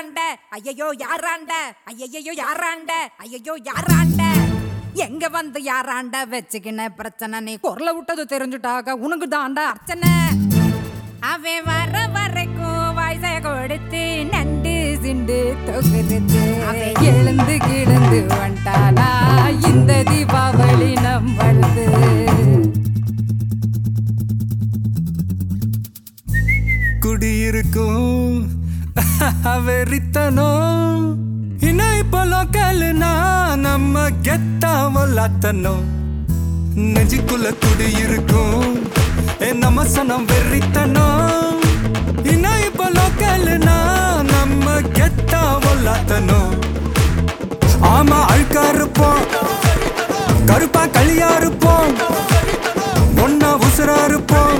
யாராண்ட ஐயையோ யாராண்ட ஐயையோ யாராண்ட ஐயையோ யாராண்ட எங்க வந்து யாராண்ட வச்சுக்கின பிரச்சனை நீ குரல விட்டது தெரிஞ்சுட்டாக உனக்கு தாண்டா அர்ச்சனை அவன் வர வரைக்கும் வயசை கொடுத்து நண்டு சிண்டு தொகுத்து எழுந்து கிழந்து வந்துட்டானா இந்த தீபாவளி நம்மளது குடியிருக்கும் வெறித்தனம் இன்னும் இப்போ லோக்கல்னா நம்ம கெத்தாமலாத்தனும் நெஞ்சுக்குள்ள குடியிருக்கும் நம்ம சனம் வெறித்தனம் இன்னும் இப்போ லோக்கல்னா நம்ம கெத்தாமலாத்தனும் ஆமா அழுக்கா இருப்போம் கருப்பா களியா இருப்போம் ஒன்னா உசுரா இருப்போம்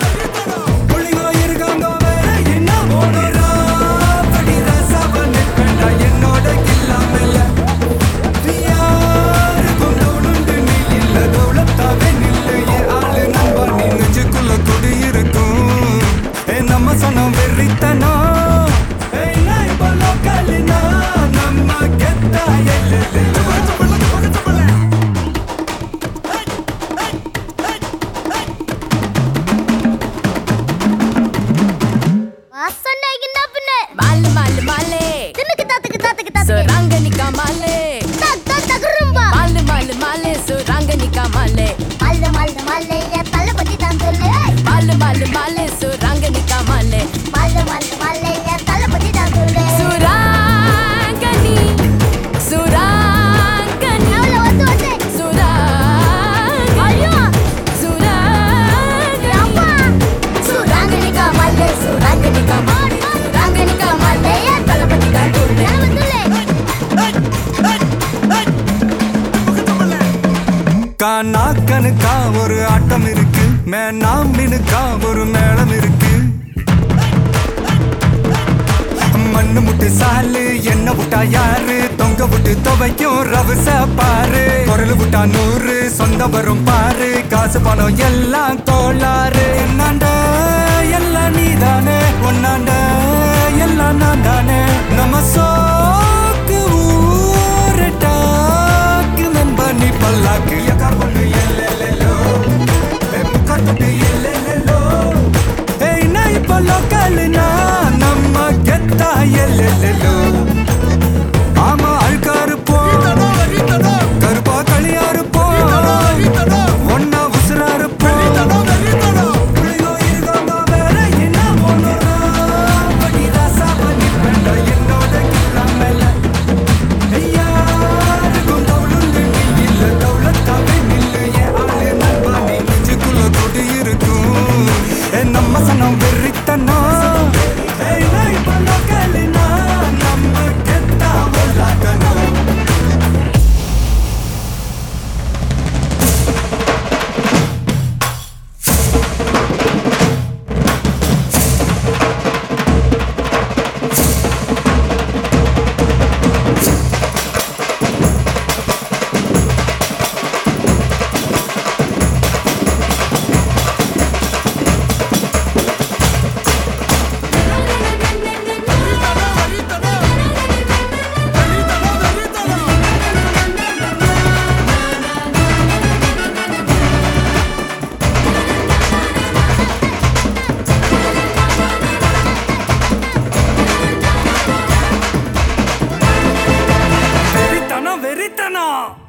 நாக்கனுக்கா ஒரு ஆட்டம் இருக்கு மேனாமினுக்கா ஒரு மேளம் இருக்கு மண்ணு முட்டு சாலு என்ன விட்டா யாரு தொங்க விட்டு துவைக்கும் ரவுச பாரு குரல் விட்டா 100 சொந்த வரும் பாரு காசு பணம் எல்லாம் கோளாறு என்னாண்ட எல்லாம் நீதானே ஒன்னாண்ட எல்லாம் நான் தானே நம்ம சோக்கு ஊரட்டாக்கு நம்ப நீ பல்லாக்கு ஆமா அழுக்கா இருப்போம் கருப்பா களியா இருப்போம் ஒன்னா உசுரா இருப்போம் நம்ம சனம் வெறித்தனா வெறித்தனம்